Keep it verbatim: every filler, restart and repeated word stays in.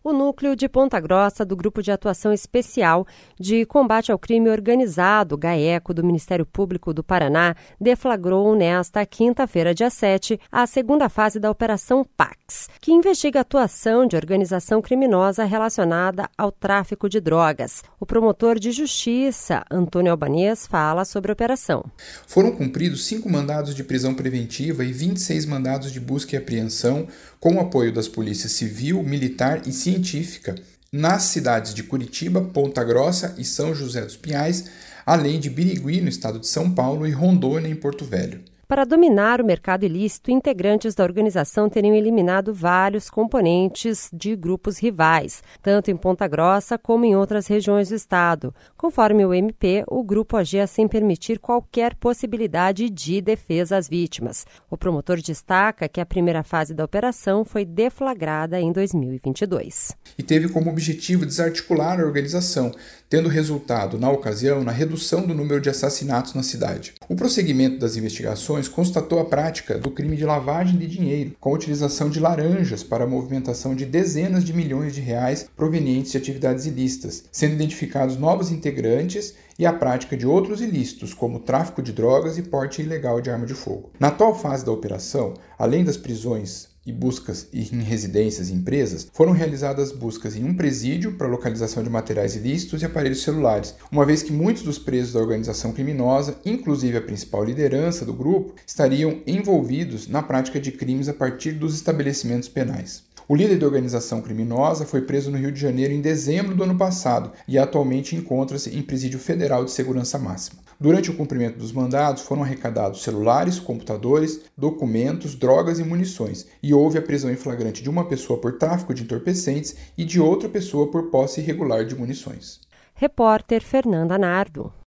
O núcleo de Ponta Grossa do Grupo de Atuação Especial de Combate ao Crime Organizado, GAECO, do Ministério Público do Paraná, deflagrou nesta quinta-feira, dia sete, a segunda fase da Operação Pax, que investiga a atuação de organização criminosa relacionada ao tráfico de drogas. O promotor de justiça, Antônio Albanês, fala sobre a operação. Foram cumpridos cinco mandados de prisão preventiva e vinte e seis mandados de busca e apreensão com o apoio das polícias civil, militar e científica nas cidades de Curitiba, Ponta Grossa e São José dos Pinhais, além de Birigui, no estado de São Paulo, e Rondônia, em Porto Velho. Para dominar o mercado ilícito, integrantes da organização teriam eliminado vários componentes de grupos rivais, tanto em Ponta Grossa como em outras regiões do estado. Conforme o M P, o grupo agia sem permitir qualquer possibilidade de defesa às vítimas. O promotor destaca que a primeira fase da operação foi deflagrada em dois mil e vinte e dois. E teve como objetivo desarticular a organização, tendo resultado, na ocasião, na redução do número de assassinatos na cidade. O prosseguimento das investigações constatou a prática do crime de lavagem de dinheiro, com a utilização de laranjas para a movimentação de dezenas de milhões de reais provenientes de atividades ilícitas, sendo identificados novos integrantes e a prática de outros ilícitos, como tráfico de drogas e porte ilegal de arma de fogo. Na atual fase da operação, além das prisões e buscas em residências e empresas, foram realizadas buscas em um presídio para localização de materiais ilícitos e aparelhos celulares, uma vez que muitos dos presos da organização criminosa, inclusive a principal liderança do grupo, estariam envolvidos na prática de crimes a partir dos estabelecimentos penais. O líder da organização criminosa foi preso no Rio de Janeiro em dezembro do ano passado e atualmente encontra-se em presídio federal de segurança máxima. Durante o cumprimento dos mandados, foram arrecadados celulares, computadores, documentos, drogas e munições, e houve a prisão em flagrante de uma pessoa por tráfico de entorpecentes e de outra pessoa por posse irregular de munições. Repórter Fernanda Nardo.